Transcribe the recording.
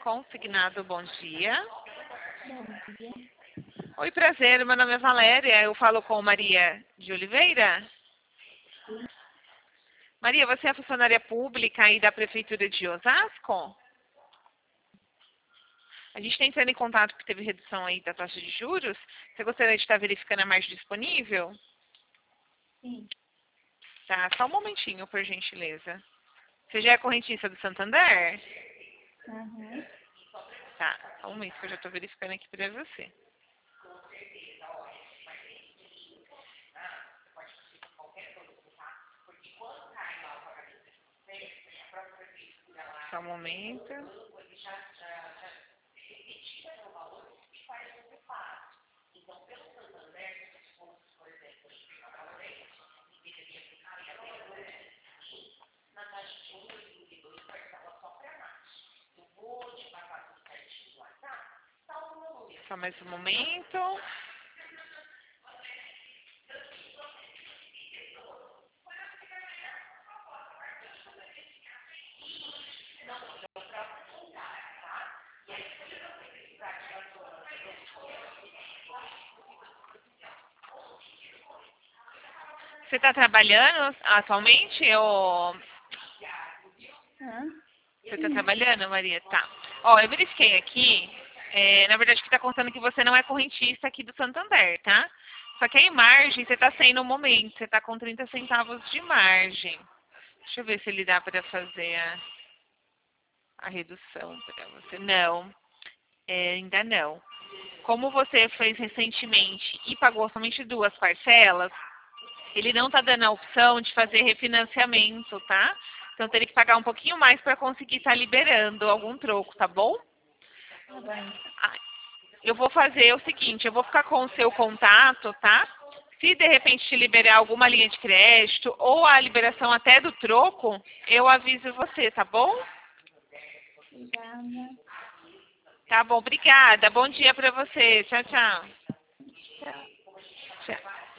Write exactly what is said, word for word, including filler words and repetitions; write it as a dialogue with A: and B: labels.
A: Consignado, bom dia.
B: Bom dia.
A: Oi, prazer, meu nome é Valéria, eu falo com Maria de Oliveira.
B: Sim.
A: Maria, você é funcionária pública aí da Prefeitura de Osasco? A gente está entrando em contato porque teve redução aí da taxa de juros. Você gostaria de estar verificando a margem disponível?
B: Sim.
A: Tá, só um momentinho, por gentileza. Você já é correntista do Santander?
B: Uhum.
A: Tá, só um momento que eu já estou verificando aqui para você. Só um momento. Só mais um momento. Você está trabalhando atualmente ou...
B: Hã?
A: Você está trabalhando, Maria? Tá. Ó, eu verifiquei aqui. É, na verdade, que está contando que você não é correntista aqui do Santander, tá? Só que aí margem você está sem no momento. Você está com trinta centavos de margem. Deixa eu ver se ele dá para fazer a, a redução para você. Não, é, ainda não. Como você fez recentemente e pagou somente duas parcelas, ele não está dando a opção de fazer refinanciamento, tá? Então teria que pagar um pouquinho mais para conseguir estar liberando algum troco, tá bom?
B: Tá bem.
A: Ah, eu vou fazer o seguinte, eu vou ficar com o seu contato, tá? Se de repente te liberar alguma linha de crédito ou a liberação até do troco, eu aviso você, tá bom?
B: Obrigada.
A: Tá bom, obrigada. Bom dia para você. Tchau, tchau.